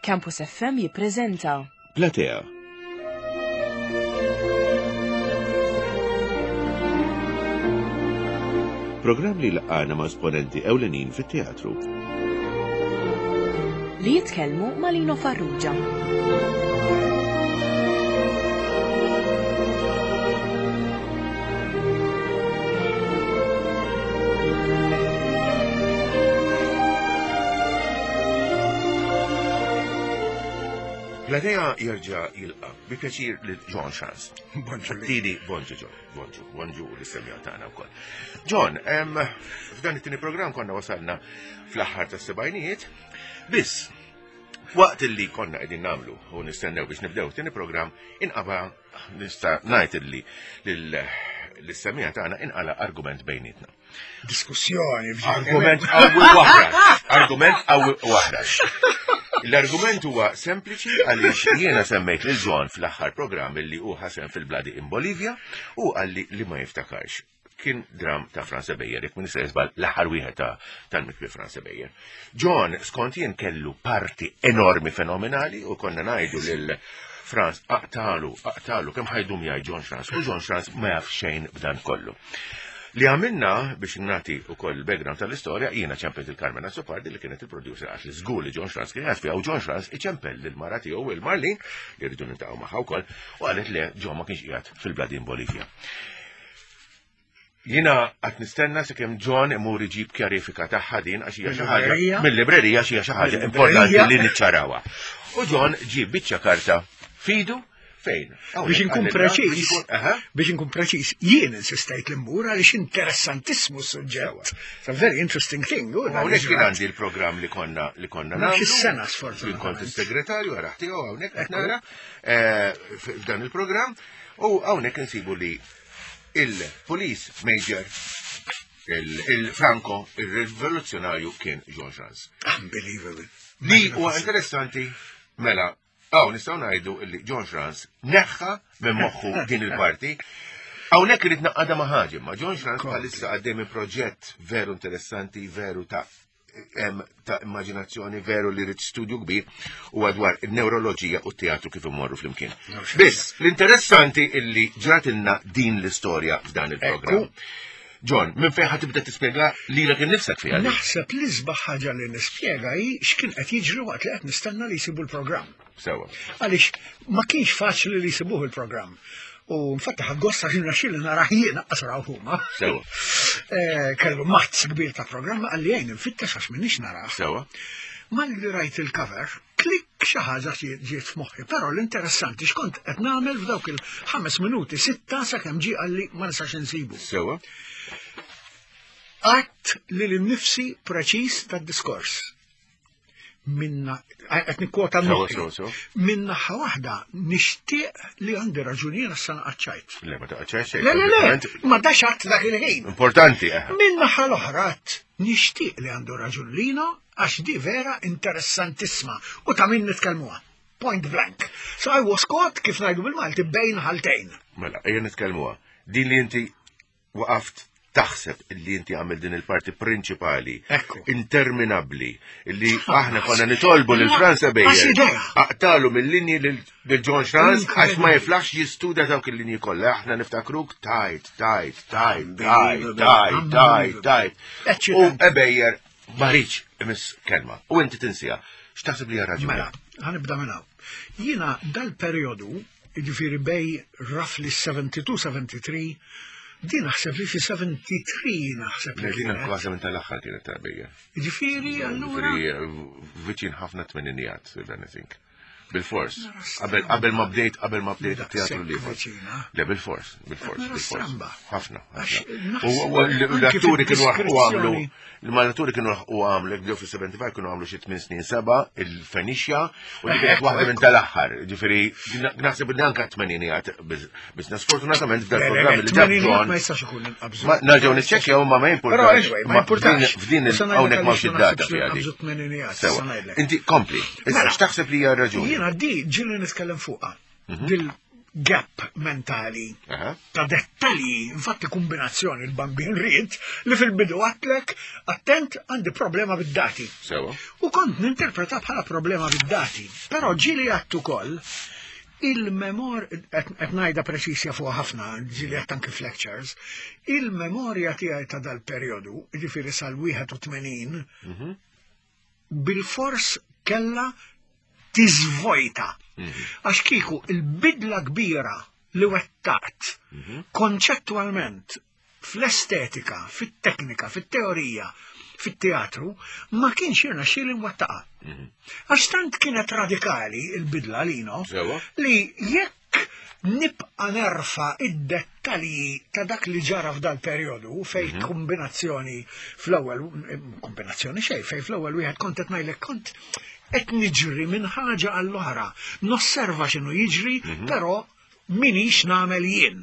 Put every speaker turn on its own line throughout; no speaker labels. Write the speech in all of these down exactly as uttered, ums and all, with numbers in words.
Campus F M jippreżenta
Platea. Programm li laqana ma' esponenti ewlenin fit-teatru.
li jitkellmu ma' Lino Farrugia.
Platea jerġa' jilqa' bi pjaċir lil John Shans.
Bonġu li.
Didi, bonġu John, bonġu, bonġu l-istemja tagħna wkoll. John, f'dan it-tieni programm konna wasalna fl-aħħar tas-sebgħinijiet, biss waqt illi konna qegħdin nagħmlu u nistennew biex nibdew tieni programm inqaba' nista' ngħid illi l-istemja tagħna inqala argument bejnietna.
Diskussjoni.
Argument qawwi waħrax. Argument qawwi waħrax. L-argument huwa sempliċi għaliex jiena semmejt lil John fl-aħħar programm illi hu ħasem fil-Bladi in Bolivia u għalli li ma jiftakarx. Kien dram ta' Franza Bejjer, jekk min jisbal l-aħħar wieħed tal-mitbi Franza Bejjer. John skont jien kellu parti enormi fenomenali u konna ngħidu lil Franz aqtalu, aqtalu kemm ħajdum jgħid John Franz u John Franz ma jaf xejn b'dan kollu. Li għamilna biex nati u koll background tal-istoria, jiena ċempet il-Carmen Azzopardi li kienet il-producer għax li żgur li John Franz kien jgħasfi għaw John Franz iċempel l-mara tiegħu il-Marlin li rridu nintaqgħu magħha wkoll u qalet li John ma kienx qiegħed fil-Bladi in Bolivia. Jiena qatt nistenna sakemm John imur iġib kjarifika tagħha din għax hija xi ħaġa mill-librerija xi hija xi ħaġa importanti li niċċarawha. U John ġib biċċa karta fidu fejn?
Biex inkun preċiż, biex inkun preċiż, jien insistejt l-imbur għaliex interessantissimu s-suġġett. It's a very interesting thing.
Hawnhekk kien għandi l-programm li konna li konna
nagħmlu. X'is-sena sfortunatament.
Kien kont is-segretarju għaraħ tiegħu hawnhekk qed nara f'dan il-programm u hawnhekk insibu li il-Police Major il-Franco, il-rivoluzzjonarju kien John Franz.
Unbelievable.
Li huwa interessanti mela. Aw, nistaw ngħidu illi John Franz neħħa minn moħħu din il-parti. Hawnhekk irid naqqada ma' ħaġa, ma' John Franz bħalissa għaddej minn proġett veru interessanti, veru ta' ta' immaġinazzjoni, veru li rid studju kbir u għadwar il-neuroloġija u t-teatru kif immorru flimkien. Biss, l-interessanti illi ġratilna din l-istorja f'dan il-programm. John, minn fejn ħad tibda tispjega lilek innifsek fiha.
Naħseb li sbaħ ħaġa li nispjega hi x'kien qed jiġri waqt li qed nistenna li jsibu l-programm.
Sewa.
Għaliex ma kienx faċli li jsibuh il-programm. U nfattaħ gosta ħinna xilli nara jiena qasraw huma.
Sewa.
Kellu mazz kbir ta' programm għalli jgħin infittex għax minnix nara.
Sewa.
Malli rajt il-cover, klik xi ħaġa ġiet f'moħħi, però l-interessanti x'kont qed nagħmel f'dawk il-ħames minuti sitta sakemm ġie qalli ma nistax insibu.
Sewa.
Għadt li l-nifsi preċiż tad-diskors. Minna, qed nikkwota moħħi. Minna ħa waħda nixtieq li għandi raġunina s-sana qaċċajt.
Le, ma taqaċċajt xejn.
Le, le, le, ma dax għadt dak il-ħin.
Importanti.
Minna ħa l-oħra nixtieq li għandu raġunina għax di vera interessantissima u ta' min nitkellmuha. Point blank. So I was caught kif ngħidu bil-Malti bejn ħaltejn.
Mela, ejja nitkellmuha. Din li inti waqaft taħseb illi inti għamil din il-parti prinċipali, interminabli, illi aħna konna nitolbu lil-Franza Bejjer, aqtalu mill-linji lil-John Franz, għax ma jiflax jistuda dawk il-linji kollha, aħna niftakruk tajt, tajt, tajt, tajt, tajt, tajt, tajt. U Bejjer marriċ imis kelma. U inti tinsija, x'taħseb li raġuni?
Mela, ħanibda minn hawn. Jiena dal-perjodu, jiġifieri bej roughly seventy-two seventy-three, din naħseb li fi seventy-three naħseb li.
Din kważi minn tal-aħħar kienet tarbija.
Ġifieri allura.
Viċin ħafna tmeninijat, if anything. Bil-fors. Qabel ma bdejt, qabel ma bdejt teatru liħor. Le, bil-fors, bil-fors, bil-fors. Ħafna. U l-atturi kienu għamlu, l-atturi kienu għamlu, bdew fi seventy-five kienu għamlu xi tmien snin seba, il-Fenixja, u li kienet waħda minn tal-aħħar. Ġifieri, naħseb li anke tmeninijat biss sfortunatament f'dal-programm li ġab John.
Ma jistax ikun inqabżu.
Nerġgħu niċċekkjaw ma ma jimpurtax.
Ma importax.
F'din hawnhekk m'hawnx id-data fiha di. Inti kompli. Issa x'taħseb li hija raġuni?
Jiena di ġilli nitkellem fuqha. gap mentali
Aha.
ta' dettalji, infatti kombinazzjoni l-bambin rrid li fil-bidu għatlek attent għandi problema bid-dati.
Sewa.
U kont ninterpreta bħala problema bid-dati, però ġili għattu koll il-memor, et najda preċisja fuq ħafna, ġili għat anki f'lectures, il-memorja tiegħi ta' dal-perjodu, ġifiri sal-wieħed u tmenin, bil-fors kella tiżvojta. Għax kieku il-bidla kbira li wettaqt konċettualment fl-estetika, fit-teknika, fit-teorija, fit-teatru, ma kienx jirna xil wettaqa. Għax tant kienet radikali il-bidla lino li jekk nibqa nerfa id-dettalji ta' dak li ġara f'dal perjodu fej kombinazzjoni fl-ewwel kombinazzjoni xej fej fl-ewwel wieħed kont qed ngħidlek kont qed niġri minn ħaġa għall-oħra, nosserva x'inhu jiġri, però minix nagħmel jien.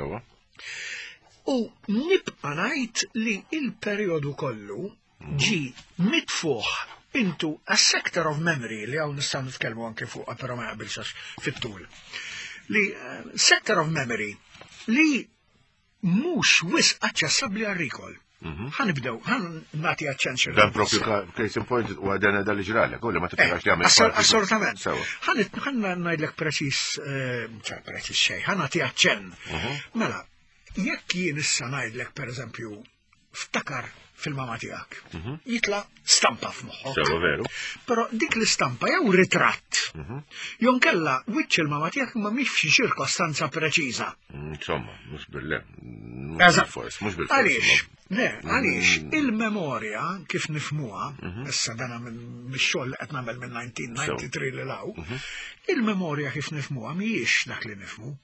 U nibqa' ngħid li il-perjodu kollu ġi mitfuħ into a sector of memory li hawn nistgħu nitkellmu anke fuqha però ma jaqbilx fit-tul. Li sector of memory li mhux wisq aċċessabbli għar-rikol. Ħanibdew, ħan nagħti aċċenċi.
Dan propju case in point u għadana dal-ġralek, kolli ma tippirax li għamil.
Assolutament. Ħan ngħidlek preċis, ċar preċis xejn, ħan nagħti aċċenn. Mela, jekk jien issa ngħidlek pereżempju ftakar fil-mama tiegħek, jitla stampa f'moħħok.
Sewa veru.
Però dik l-istampa jew ritratt. Jew nkella wiċċ il-mama tiegħek ma mhix f'xi ċirkostanza preċiża.
Insomma, mhux bil-le.
Eżatt. Għaliex, ne, għaliex il-memorja kif nifmuha, issa dana mix-xogħol li qed nagħmel minn nineteen ninety-three li law, il-memorja kif nifmuha mhijiex dak li nifmu.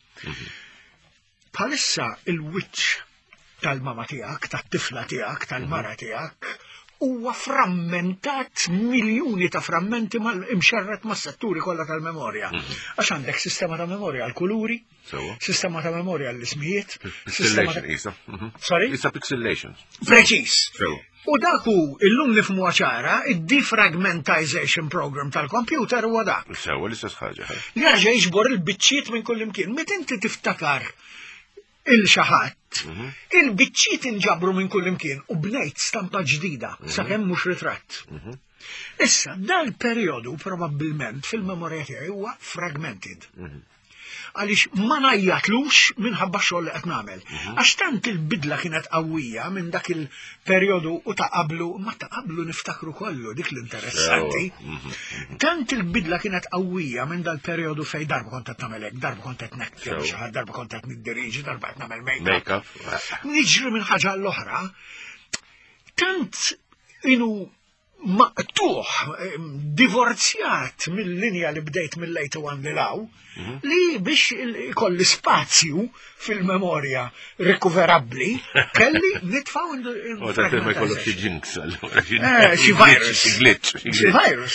Bħalissa il-wiċċ tal-mama tiegħek, tat-tifla tiegħek, tal-mara tiegħek, huwa frammentat miljuni ta' frammenti mal-imxerret mas-setturi kollha tal-memorja. Għax għandek sistema ta' memorja għall-kuluri, sistema ta' memorja għall-ismijiet,
Pixellation, isa.
Sorry?
Isa pixellation.
Preċis. U daku illum nifmu ċara, id-defragmentization program tal-kompjuter huwa dak.
Sewa l-istess ħaġa.
Jarġa' jiġbor il-biċċiet minn kull imkien. Meta inti tiftakar il-xaħat, il-biċċiet inġabru minn kull imkien u bnejt stampa ġdida, sakemm mhux ritratt. Issa, dal-perjodu probabbilment fil-memorja tiegħi huwa fragmented. Għaliex ma najjatlux minħabba xogħol li qed nagħmel. Għax tant il-bidla kienet qawwija minn dak il-perjodu u ta' qablu, ma ta' qablu niftakru kollu dik l-interessanti. Tant il-bidla kienet qawwija minn dal-perjodu fej darba kont qed nagħmel hekk, darba kont qed nektem xi ħadd, darba kont qed niddiriġi, darba qed nagħmel make-up. Niġri minn ħaġa l-oħra. Tant inu maqtuħ, divorzjat mill-linja li bdejt mill-lejtu għan li law, li biex kolli spazju fil-memorja rekuverabbli, kelli nitfaw in
U ta' ma jkollu xi jinx,
xi virus.
Xi glitch.
Xi virus.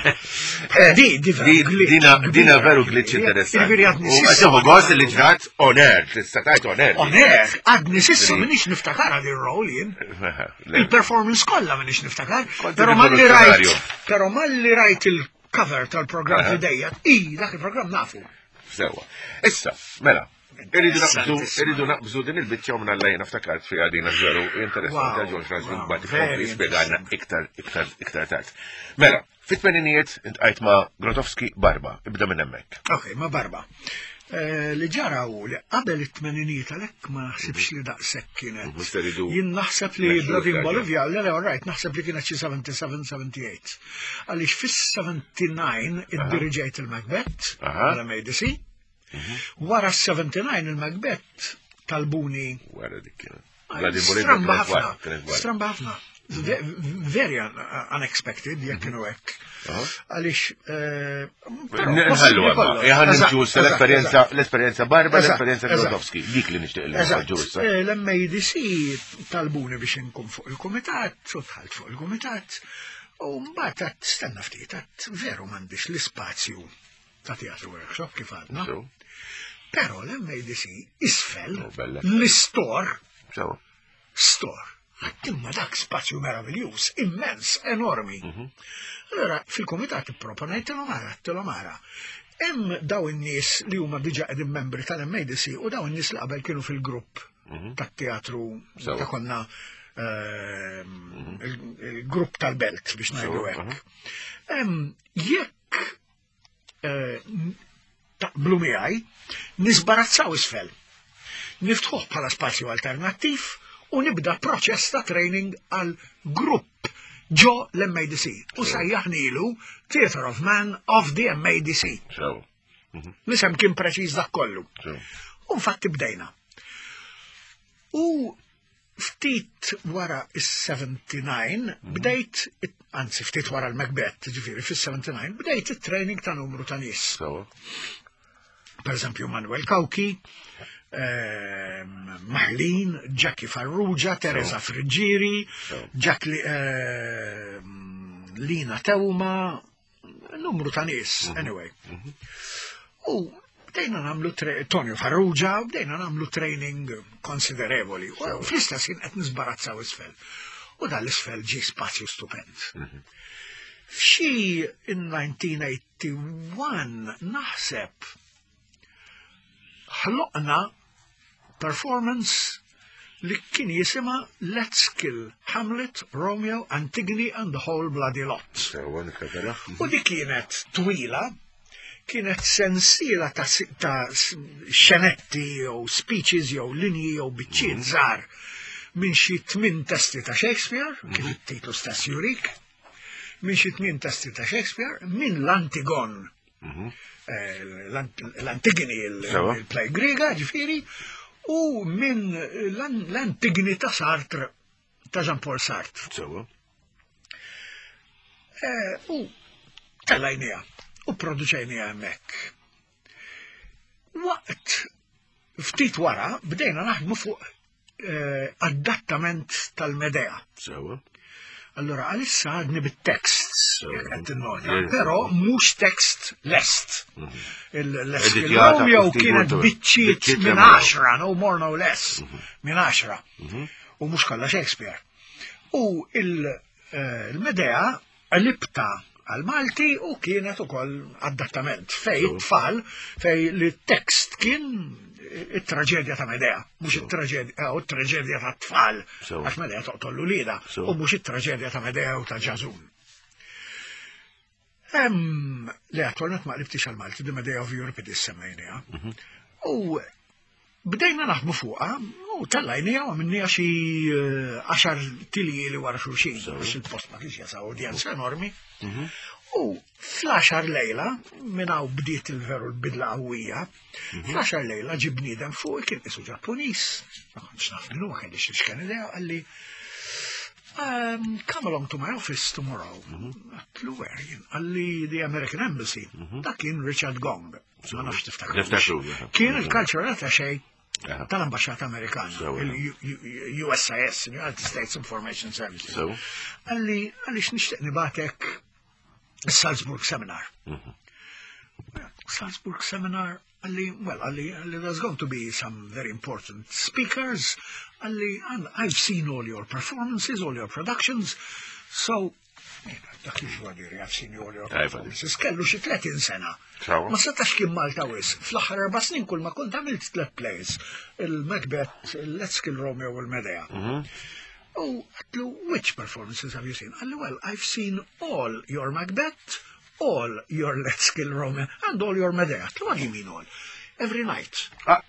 Dina veru glitch interessanti. U għaxħu għost li ġrat oner, t-istatajt oner.
Oner, għadni sissa minix niftakar għad il-rol jien. Il-performance kolla minix niftakar. Pero malli rajt, pero malli rajt il-cover tal-program fidejja, i, dak il-program nafu.
Sewa. Issa, mela, Irridu naqbżu din il-bitċa minn għallajna ftakart fi għadina ġaru interessanti għal George Raskin bati kompli spiegħanna iktar tard. Mela, fit-tmeninijiet intqajt ma' Grotowski Barba, ibda minn hemmhekk.
Ok, ma' Barba. Li ġara u li qabel it-tmeninijiet għalhekk ma naħsibx li daqshekk kienet. Jien naħseb li Blood in Bolivia, le le right, naħseb li kienet xi seventy-seven seventy-eight. Għaliex fis-seventy-nine id-diriġejt il-Macbeth għal M A D C. Wara seventy-nine il-Macbeth talbuni.
Wara dik kienet.
Stramba ħafna. Stramba ħafna. Very unexpected, jekk kienu hekk. Għaliex.
Nħallu għamma. Jħan nġus l-esperienza Barba, l-esperienza Grotowski. Dik li nixtieq l-ġus.
L-M A D C talbuni biex nkun fuq il-komitat, u tħalt fuq il-komitat, u mbagħad għad stenna ftit, veru m'għandix l-ispazju ta' teatru workshop kif għadna. Però l-M A D C isfel l-istor, stor, għattimma dak spazju meraviglius, immens, enormi. Allora, fil-komitat proponajt l-omara, t-l-omara. hemm daw in-nies li huma diġà qegħdin membri tal-M A D C u daw in-nies li qabel kienu fil-grupp tat-teatru ta' konna il-grupp tal-Belt biex ngħidu hekk. Jekk taqblu miegħi nisbarazzaw isfel. Niftħuh bħala spazju alternattiv u nibda proċess ta' training għal grupp ġo l-M A D C u sajjaħnilu Theatre of Man of the M A D C. Nisem kien preċiż dak kollu. U infatti bdejna. U ftit wara is-seventy-nine bdejt, anzi ftit wara l-Macbeth, ġifieri fis-seventy-nine bdejt it-training ta' numru ta' nies. Per eżempju Manuel Kauki, Maħlin, Jackie Farrugia, Teresa Friggiri, Lina Teuma, numru ta' nies, anyway. U bdejna namlu Tonio Farrugia, bdejna namlu training konsiderevoli. U fl-istess kien qed nisbarazzaw isfel. U dan l-isfel ġie spazju stupend. F'xi in nineteen eighty-one naħseb ħloqna performance li kien jisima Let's Kill Hamlet, Romeo, Antigone and the Whole Bloody Lot. U di kienet twila, kienet sensiela ta' xenetti jew speeches jew linji jew biċċiet żgħar minn xi tmien testi ta' Shakespeare, kif it-titlu stess jurik, minn xi tmien testi ta' Shakespeare, minn l-Antigon, l-Antigone, il-play Griega, ġifieri, u minn l-Antigone ta' Sartre, ta' Jean-Paul Sartre. U tellajnija, u produċejnija hemmhekk. Waqt ftit wara bdejna naħdmu fuq adattament tal-Medea. Allora għalissa għadni bit-tekst, però mhux tekst lest. Il-Romeo kienet biċċiet minn għaxra, no more no less, minn għaxra, u mhux kollha Shakespeare. U il-Medea libta għal-Malti u kienet ukoll adattament fej tfal fej li tekst kien it-traġedja ta' Medea, mhux it-traġedja ta' tfal, għax Medea toqtollu lida, u mhux it-traġedja ta' Medea u ta' Ġażun. Hemm li attualment ma qlibtix għal-Malti, di Medea of Euripides semmejniha. U bdejna naħdmu fuqha u tellajnija u minnija xi għaxar tiljieli wara xulxin, biex il-post ma kienx jasa udjenza enormi. U fl-għaxar lejla, minnaw bdiet il-veru l-bidla qawwija, fl-għaxar lejla ġib bniedem fuq kien isu Ġappuniż, ma kontx naf minnu ma kellix x'kien idea, għalli come along to my office tomorrow. Għatlu where jien, għalli the American Embassy, dak kien Richard Gong, ma nafx tiftakru. Kien il-cultural attaché tal-ambasċata Amerikana, il-U S I S, United States Information Services. Għalli għalli x'nixtieq nibatek Salzburg Seminar. Salzburg Seminar, għalli, well, għalli, għalli there's going to be some very important speakers, għalli, I've seen all your performances, all your productions, so, dak li xwadiri, I've seen all your performances, kellu xi tletin sena. Ma setax kien Malta wis, fl-aħħar erba' snin kull ma kont għamilt tlet plays, il-Macbeth, il-Let's Kill Romeo u l-Medea. Oh, which performances have you seen? Well, I've seen all your Macbeth, all your Let's Kill Romeo, and all your Medea. What do you mean all? Every night. Ah.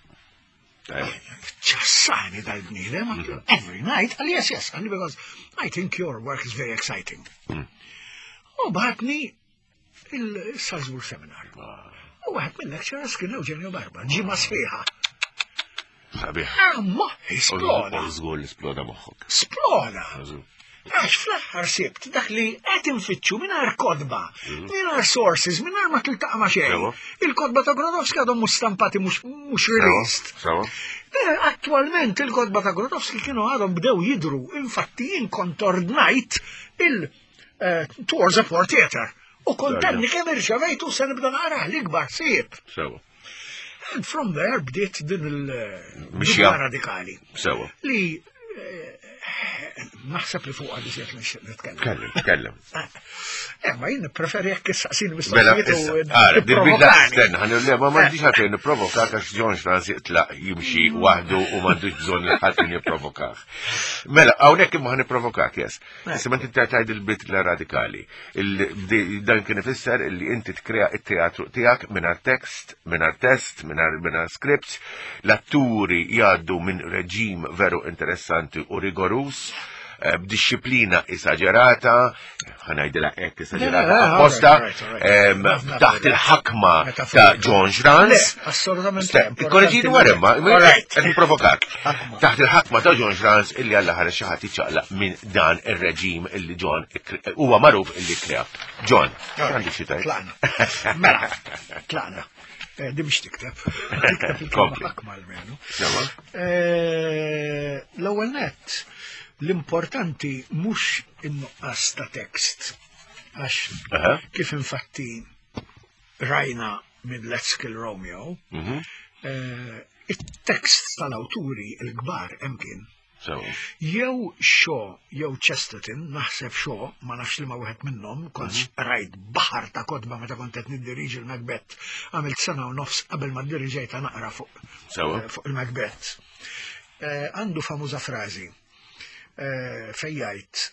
Ċassani dal-bnidem, every night. Yes, yes, and because I think your work is very exciting. U baħatni il-Salzburg Seminar. U għad minn lecturers kien Eugenio Barba, ġima sħiħa.
Sabiħ.
Ma, esploda.
Zgur esploda moħħok.
Sploda. Għax fl-aħħar sibt, dak li qed infittxu mingħajr kodba, mingħajr sources, mingħajr ma tiltaqa' ma' xejn. Il-kodba ta' Grodowski għadhom mhux stampati mhux released. Attualment il-kodba ta' Grodowski kienu għadhom bdew jidru, infatti jien kont ordnajt il-Tours of War Theatre. U kontenni kemm irċevejtu se nibda naqrah l-ikbar sieb. And from there bdiet din il-bidla radikali. Li naħseb li fuq għaddi siet nitkellem.
Kellem, kellem.
Eh, ma jien preferi jekk issaqsini
Mela,
mistoqsijiet
għara, dirbidla,
provokani.
stenna, ħan li ma mandiġ ħatin niprovokak għax John Strauss jitlaq jimxi wahdu u mandiġ bżon li ħatin niprovokak. Mela, għawnek imma ħan niprovokak, jes. Issa ma tinta tajd il-bit la radikali. Dan kien ifisser li inti tkrea il-teatru tijak minna tekst, minna test, minna scripts, l-atturi jaddu minn reġim veru interessanti u rigorus, b'disciplina esagerata, ħanajdila ek esagerata apposta, taħt il-ħakma ta' John Strauss.
Assolutament.
Korreġini waremma, għed provokak. Taħt il-ħakma ta' John Strauss illi għalla ħara xaħat iċaqla minn dan il-reġim illi John huwa maruf illi krea. John, għandi xitaj.
Tlaqna. Mela, tlaqna. Di biex tikteb. Tikteb il-kelma ħakma l-menu. L-ewwel net, l-importanti mux in-nuqqas ta' tekst. Għax kif infatti rajna minn Let's Kill Romeo, il-tekst tal-awturi il-gbar emkien. Jew Shaw, jew Chesterton, naħseb Shaw, ma nafx li ma wieħed minnhom, kont rajt baħar ta' kodba meta kont qed niddiriġi l-Macbeth, għamilt sena u nofs qabel ma ddirriġejta naqra fuq il-Macbeth. Għandu famuża frażi fejjajt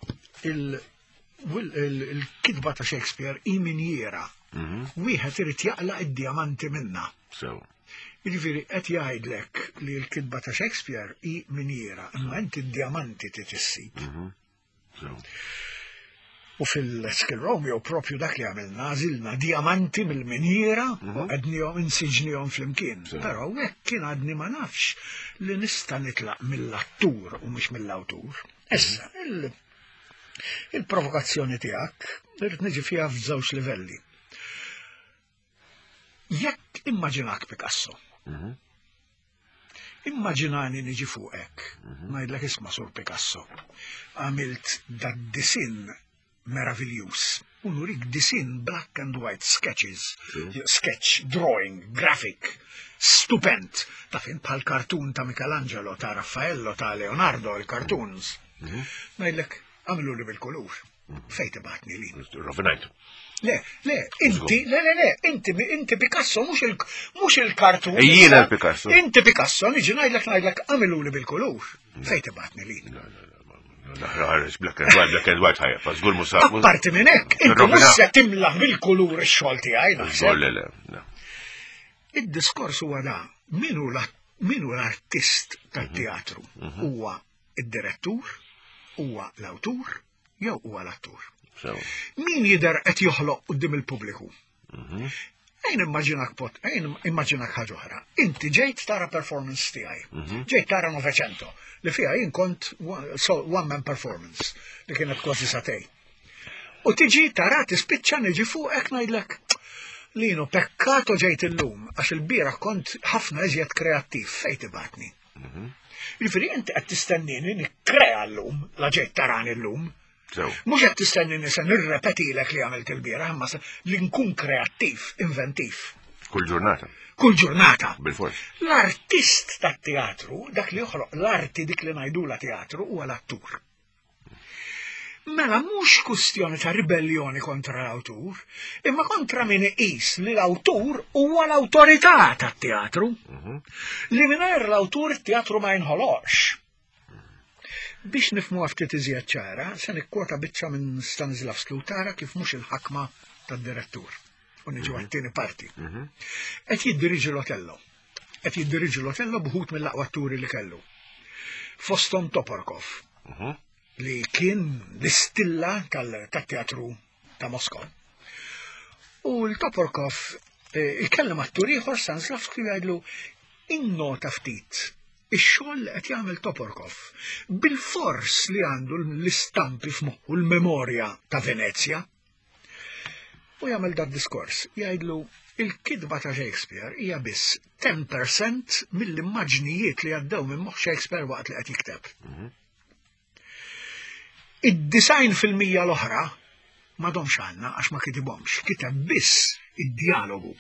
il-kidba ta' Shakespeare i minjera. Wieħed irid jaqlaq id-diamanti minna. Jiġifieri qed jgħidlek li l-kidba ta' Shakespeare i minjera, imma inti d-diamanti trid issib. U fil-Let's Kill Romeo propju dak li għamilna, għażilna diamanti mill-minjera u għednihom insiġnihom flimkien. Però hekk kien għadni ma nafx li nista' nitlaq mill-attur u mhux mill-awtur. Issa, il-provokazzjoni tiegħek irid niġi fiha f'żewġ livelli. Jekk immaġinak Picasso, immaġinani niġi fuqek, ngħidlek isma' Sur Picasso, għamilt dat disin meraviglius, u nurik disin black and white sketches, sketch, drawing, graphic, stupend, ta' fin bħal kartun ta' Michelangelo, ta' Raffaello, ta' Leonardo, il-cartoons. Ngħidlek għamilu li bil-kulur, fejn tibatni li.
Rovinajtu.
Le, le, inti, le, le, le, inti, inti Picasso, mux il-kartun.
Jiena l-Picasso.
Inti Picasso, niġi ngħidlek ngħidlek għamilu li bil-kulur, fejn tibatni li.
Black and white, black and white ħajja, fa' żgur musa.
Apparti minn hekk, inti mhux se timlaħ bil-kulur ix-xogħol tiegħi naħseb. Id-diskors huwa da, minu l-artist tat-teatru? Huwa id-direttur, huwa l-awtur, jew huwa l-attur. Min jidher qed joħloq quddiem il-pubbliku? Ejn immaġinak pot, ejn immaġinak ħaġa oħra. Inti ġejt tara performance tiegħi. Ġejt tara Novecento, li fiha jien kont one man performance li kienet kważi satej. U tiġi tara tispiċċa niġi fuqek ngħidlek Lino, pekkato ġejt illum, għax il-bieraħ kont ħafna iżjed kreattiv, fejn tibatni. Jiġifieri inti qed tistennini nikkrea llum, la ġejt tarani llum. Mhux qed tistennini se nirrepetilek li għamilt il-bieraħ, imma li nkun kreattiv, inventiv.
Kull ġurnata.
Kull ġurnata.
Bil-fors.
L-artist tat-teatru, dak li joħloq l-arti dik li ngħidula teatru huwa l-attur. Mela mhux kwistjoni ta' ribellioni kontra l-awtur, imma kontra min iqis li l-awtur huwa l-awtorità tat-teatru. Li mingħajr l-awtur it-teatru ma jinħoloqx. Biex nifhmu ftit iżjed ċara, se nikkwota biċċa minn Stanislavski u tara kif mhux il-ħakma tad-direttur. U niġu għat-tieni parti. Qed jiddiriġi l-Otello. Qed jiddiriġi l-Otello b'ħud mill-aqwa atturi li kellu. Fosthom Toporkov. Li kien l-istilla tal-teatru ta' Moskow. U l-Toporkov il-kellem attur ieħor Stanislavski jgħidlu innota ftit ix-xogħol qed jagħmel Toporkov bil-fors li għandu l-istampi f'moħħu l-memorja ta' Venezja. U jagħmel dat diskors jgħidlu il-kidba ta' Shakespeare hija biss ten percent mill-immaġnijiet li għaddew minn moħħ Shakespeare waqt li qed jikteb. Id-design fil-mija l-oħra m'għadhomx għandna għax ma kitibhomx, kiteb biss id-dialogu.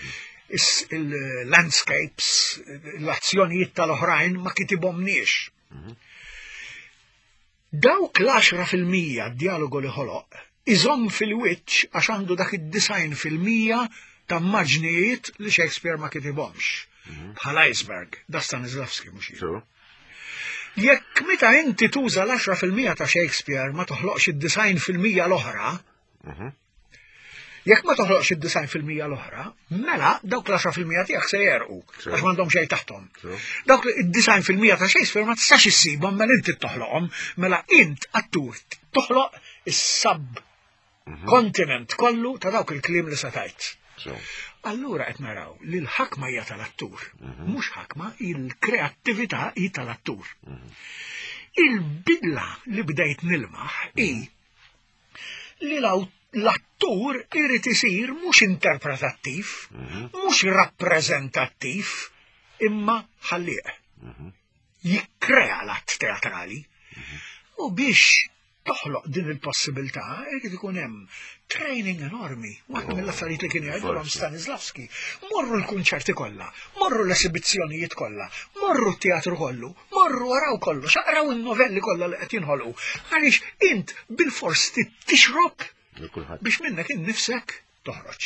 Il-landscapes, l-azzjonijiet tal-oħrajn ma kitibhomniex. Dawk l-għaxra fil-mija d-dialogu li ħoloq iżomm fil-wiċċ għax għandu dak id-design fil-mija ta' maġnijiet li Shakespeare ma kitibhomx. Bħal iceberg, da Stanislavski mhux jien. Jekk meta inti tuża l-għaxra fil-mija ta' Shakespeare ma toħloqx id-design fil-mija l-oħra, jekk ma toħloqx id-design fil-mija l-oħra, mela dawk l-għaxra fil-mija tiegħek se jerqu għax m'għandhom xejn taħtom. Dawk id-design fil-mija ta' Shakespeare ma tistax issibhom mela inti toħloqhom, mela int attur toħloq is-sab kontinent kollu ta' dawk il-kliem li se tajt. Allura qed naraw li l-ħakma hija tal-attur, mhux ħakma, il-kreattività hi tal-attur. Il-bidla li bdejt nilmaħ hi li l-attur irid isir mhux interpretattiv, mhux rappreżentattiv, imma ħallieq. Jikkrea l-att teatrali u biex toħloq din il-possibilità irid ikun hemm training enormi. Waħda mill-affarijiet li kien jgħidulhom Stanislavski, morru l-kunċerti kollha, morru l-esibizzjonijiet kollha, morru t-teatru kollu, morru waraw kollu, xaqraw in-novelli kollha li qed jinħolqu. Għaliex int bil-fors tixrob biex minnek innifsek toħroġ.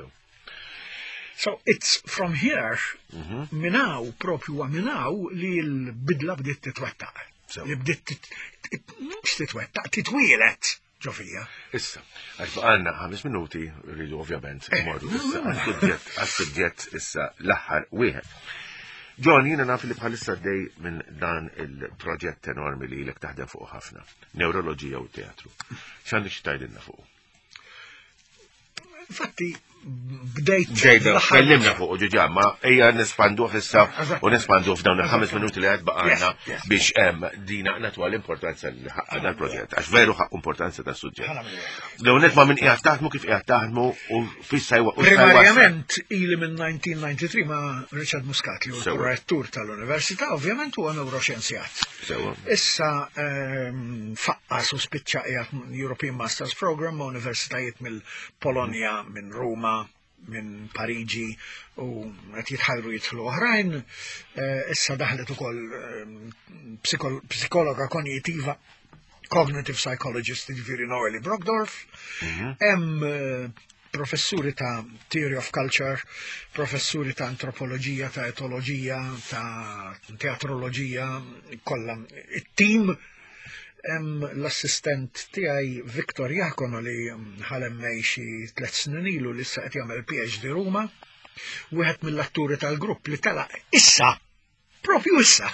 So it's from here, minnaw propju minnaw li l-bidla bdiet titwettaq. Li bdiet mhux titwettaq, titwielet ġofija.
Issa, għax baqalna ħames minuti rridu ovvjament imorru issa għas-suġġett issa l-aħħar wieħed. John, jiena naf li bħalissa dej minn dan il-proġett enormi li lek taħdem fuq ħafna, neuroloġija u teatru. X'għandek xi tgħidilna fuq?
Infatti, bdejt.
Ġejda, kellimna fuq ġiġa, ma ejja nespanduh issa u nespanduh f'dawn il-ħames minuti li għad baqalna biex dina natwa l-importanza l-ħaqqa dal-proġett, għax veru ħaq importanza ta' suġġett. L-għunet ma minn qiegħed taħdmu kif qiegħed taħdmu u fissa jwa.
Primarjament ili minn nineteen ninety-three ma' Richard Muscat li hu l-prorettur tal-Università, ovvjament huwa neuroscienzjat. Issa faqqa su spiċċa qiegħed European Masters Program ma' universitajiet mill-Polonja, minn Ruma, minn Pariġi u qed jitħallru jidħlu oħrajn. Issa daħlet ukoll psikologa konjettiva, cognitive psychologist jiġifieri Noeli Brockdorf. Hemm professuri ta' theory of culture, professuri ta' antropoloġija, ta' etoloġija, ta' teatroloġija, kollha it-tim. L-assistent tiegħi Viktor Jakono li ħalem mej xi tliet snin ilu li issa qed jagħmel PhD Ruma, wieħed mill-atturi tal-grupp li telaq issa, propju issa.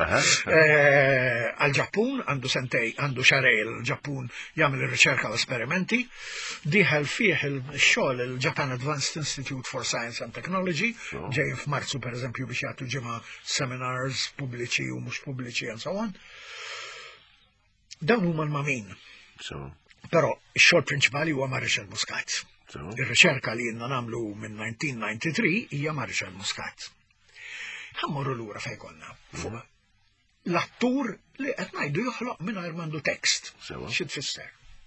Għal-Ġappun għandu sentej, għandu xarej l-Ġappun jagħmel ir-riċerka u esperimenti, dieħel fih il-xogħol il-Japan Advanced Institute for Science and Technology, ġej f'Marzu pereżempju biex jagħtu ġimgħa seminars pubbliċi u mhux pubbliċi and so on. Dawn huma l-mamin. Però x-xogħol prinċipali huwa ma' Richard Muscat. Ir-riċerka li jiena nagħmlu minn nineteen ninety-three hija ma' Richard Muscat. Ħammorru lura fejn konna. Fuq l-attur li qed ngħidu joħloq mingħajr m'għandu tekst. Xi tfisser?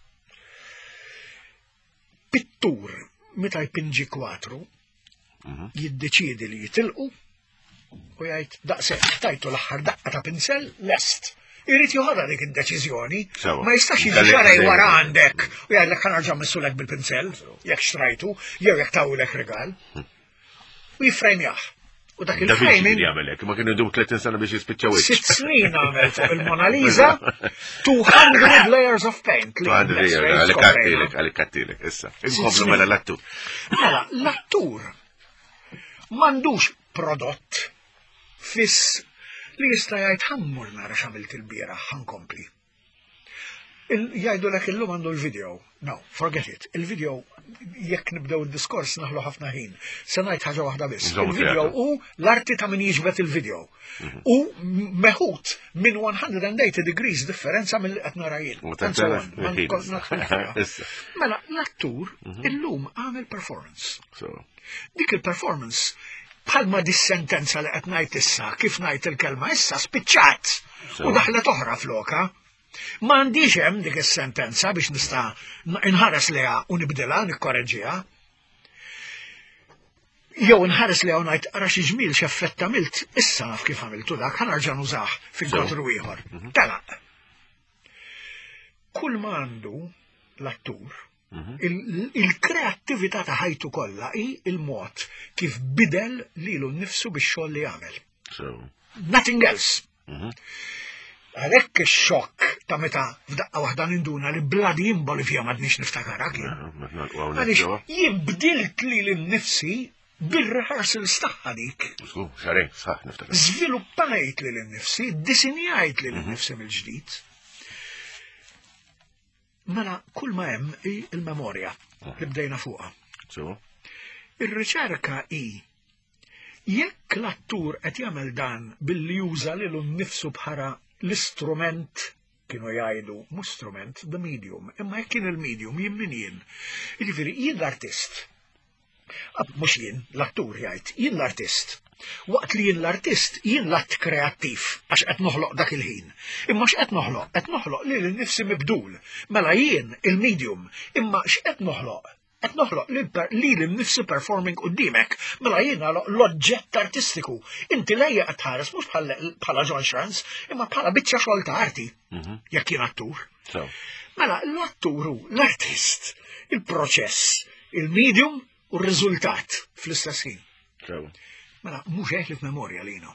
Pittur meta jpinġi kwatru jiddeċiedi li jitilqu u jgħid daqshekk tajtu l-aħħar daqqa ta' pinsell lest. Irrid joħodha dik id-deċiżjoni, ma jistax jiġġarej wara għandek u jgħidlek ħanarġa' missulek bil-pinsell, jekk xtrajtu, jew jekk tawlek regal. U jiffrejmjah. U dak il-framing.
jagħmelek, ma kienu jdum tletin sena biex jispiċċaw wiċċ.
Sitt snin għamel fuq il-Mona Lisa, two hundred layers of paint.
Għalik kattilek, għalik kattilek, issa. Inkomplu mela l-attur.
Mela, l-attur m'għandux prodott fiss li jista' jgħid ħammur nara x'għamilt il-bieraħ ħankompli. Jgħidu lek illum għandu l-video. No, forget it. Il-video jekk nibdew id-diskors naħlu ħafna ħin. Se ngħid ħaġa waħda biss. Il-video hu l-arti ta' min jiġbed il-video. U meħud minn one hundred eighty degrees differenza mill qed nara jien. Mela l-attur illum għamel performance. Dik il-performance bħalma dis-sentenza li qed ngħid issa, kif ngħid il-kelma issa spiċċat u daħlet oħra floka. M'għandix hemm dik is-sentenza biex nista' inħares leha u nibdilha, nikkoreġġiha. Jew inħares leha u ngħid ara xi ġmiel x'effett għamilt, issa naf kif għamiltu dak, ħanarġa' nużah fil-kotru ieħor. Telaq. kull ma għandu l-attur, il-kreattività ta' ħajtu kollha hi il-mod kif bidel lilu nnifsu bix-xogħol li jagħmel. Nothing else. Għalhekk ix-xokk ta' meta f'daqqa waħda ninduna li Bloody in Bolivia m'għadniex niftakarha kien. Għaliex jien bdilt lili nnifsi bir-rehearsals tagħha dik. Żviluppajt lili nnifsi, disinjajt lili nnifsi mill-ġdid. Mela kull ma hemm hi l-memorja li bdejna fuqha. Ir-riċerka hi jekk l-attur qed jagħmel dan billi juża lilu nnifsu bħala l-istrument, kienu jgħidu mhux strument, the medium, imma jekk kien il-medium jien min jien. Jiġifieri jien l-artist. Mhux jien, l-attur jgħid, jien l-artist. Waqt li jien l-artist, jien l-att kreattiv, għax qed noħloq dak il-ħin. Imma x'qed noħloq? Qed noħloq li l-nifsi mibdul. Mela jien il-medium, imma x'qed noħloq? Qed noħloq li l-nifsi performing qudiemek, mela jien l-oġġett artistiku. Inti lejja qed tħares mhux bħala John Schranz, imma bħala biċċa xogħol ta' arti, jekk jien attur. Mela l-attur hu l-artist, il-proċess, il-medium u r-riżultat fl-istess ħin. Mela, mhux hekk li f'memorja lina.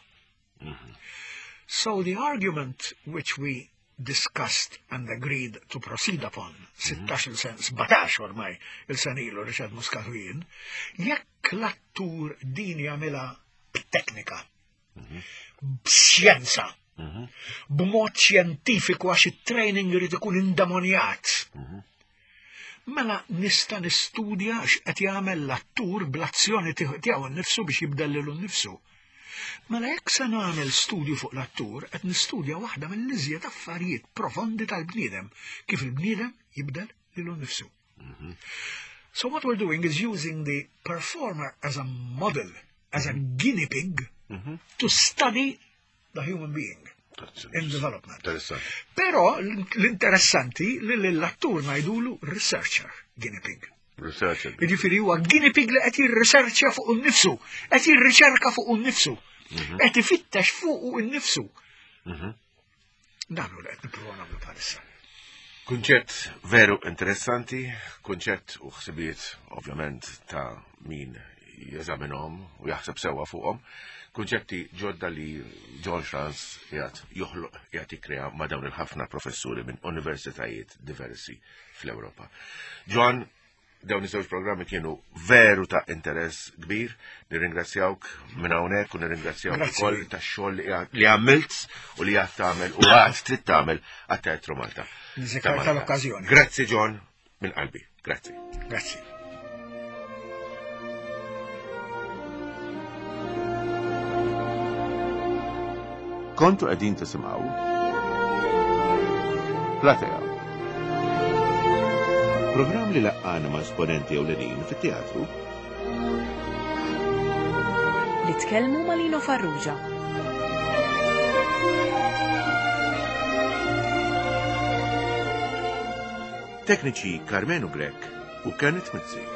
So the argument which we discussed and agreed to proceed upon, sittax il-sen, sbatax ormai il-sen ilu Richard Muscat u jien, jekk l-attur din jagħmilha b'teknika, b'xjenza, b'mod xjentifiku għax it-training irid ikun indemonjat. Mela nista' nistudja x'qed jagħmel l-attur bl-azzjoni tiegħu nnifsu biex jibdel lilu nnifsu. Mela jekk se nagħmel studju fuq l-attur qed nistudja waħda mill-iżjed affarijiet profondi tal-bniedem kif il-bniedem jibdel lilu nnifsu. So what we're doing is using the performer as a model, as a guinea pig, to study the human being. In development. Però l-interessanti li l-attur ngħidulu researcher, guinea pig.
Researcher.
Jiġifieri huwa guinea pig li qed jirriserċja fuq innifsu, qed jirriċerka fuq innifsu, qed ifittex fuq innifsu. Dan hu li qed nippruvaw nagħmlu bħalissa.
Kunċett veru interessanti, kunċett u ħsibiet ovvjament ta' min jeżaminhom u jaħseb sewwa fuqhom. Kunċetti ġodda li John Schranz jgħat joħloq jgħat jikrea ma' dawn il-ħafna professuri minn universitajiet diversi fl-Ewropa. John, dawn iż-żewġ programmi kienu veru ta' interess kbir, nirringrazzjawk minn hawnhekk u nirringrazzjawk ukoll tax-xogħol li għamilt u li għad tagħmel u għad trid tagħmel għat-Teatru Malta.
Niżikar tal-okkażjoni.
Grazzi John minn qalbi. Grazzi.
Grazzi.
Kontu qegħdin tisimgħu Platea. Programm li laqqana ma' esponenti ewlenin fit-teatru
li tkellmu ma' Lino Farrugia.
Tekniċi Carmenu Grek u Kenneth Mizzi.